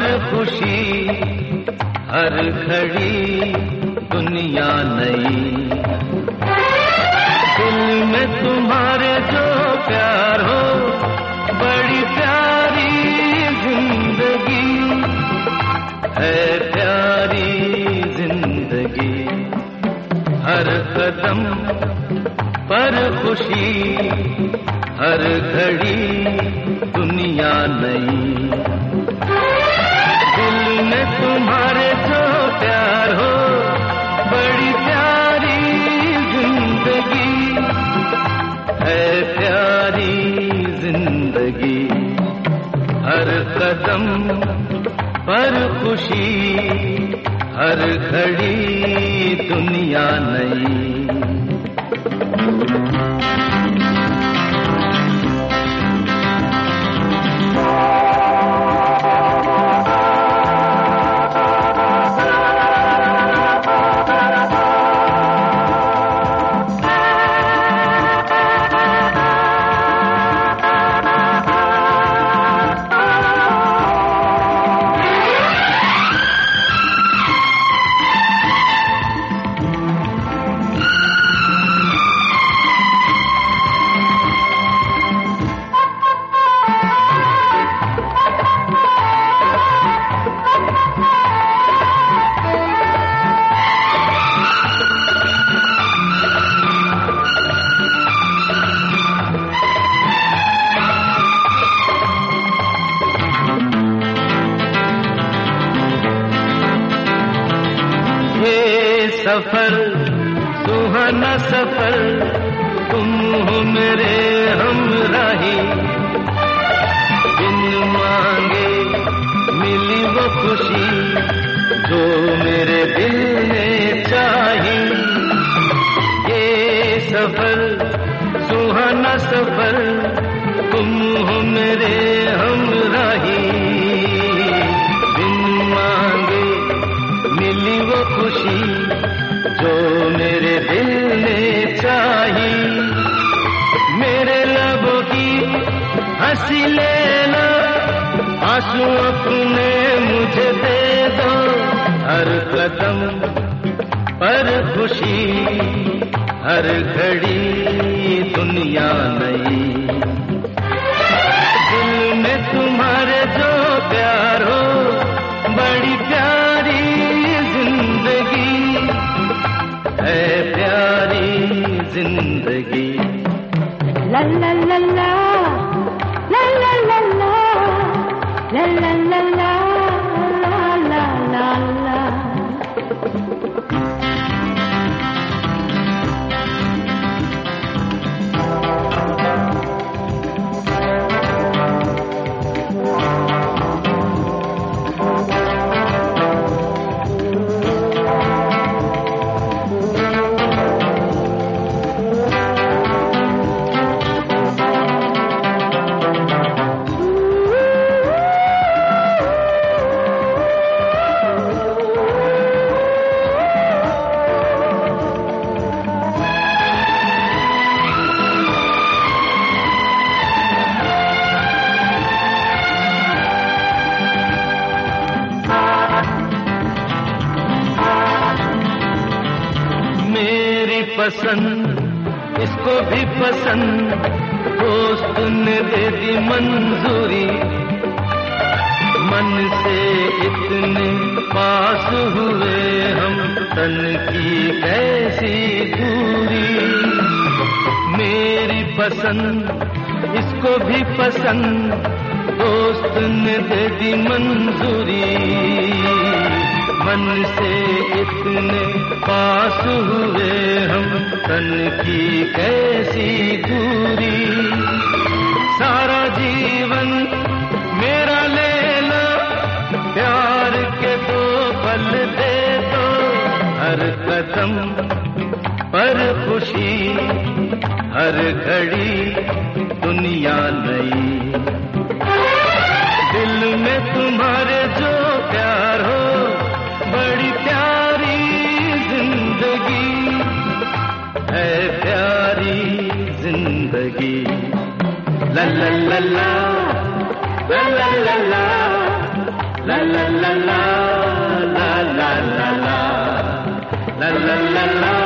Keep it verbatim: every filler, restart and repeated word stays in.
खुशी हर घड़ी दुनिया नई। दिल में तुम्हारे जो प्यार हो बड़ी प्यारी जिंदगी है, प्यारी जिंदगी। हर कदम पर खुशी हर घड़ी दुनिया नई। दिल में तुम्हारे जो प्यार हो बड़ी प्यारी जिंदगी है, प्यारी जिंदगी। हर कदम पर खुशी हर घड़ी दुनिया नई। सफर सुहाना सफर तुम हो मेरे हमराही। बिन मांगे मिली वो खुशी जो मेरे दिल ने चाही। ये सफर सुहाना सफर तुम हो मेरे हमराही। बिन मांगे मिली वो खुशी जो मेरे दिल ने चाही। मेरे लबों की हंसी लेना, आंसू अपने मुझे दे दो। हर कदम पर खुशी हर घड़ी दुनिया नई। दिल में तुम्हारे जो प्यार हो बड़ी प्यारी जिंदगी है, प्यारी जिंदगी। ला ला ला ला ला ला ला ला ला ला ला ला ला ला। पसंद इसको भी पसंद दोस्त ने दे दी मंजूरी। मन से इतने पास हुए हम, तन की कैसी दूरी। मेरी पसंद इसको भी पसंद दोस्त ने दे दी मंजूरी। मन से इतने पास हुए हम, तन की कैसी दूरी। सारा जीवन मेरा ले लो, प्यार के दो पल दे दो। हर कदम पर खुशी हर घड़ी दुनिया नई। दिल में तुम्हारे जो प्यार हो बड़ी प्यारी जिंदगी है, प्यारी जिंदगी। ला ला ला ला ला ला ला ला la la la la la la la la la la la la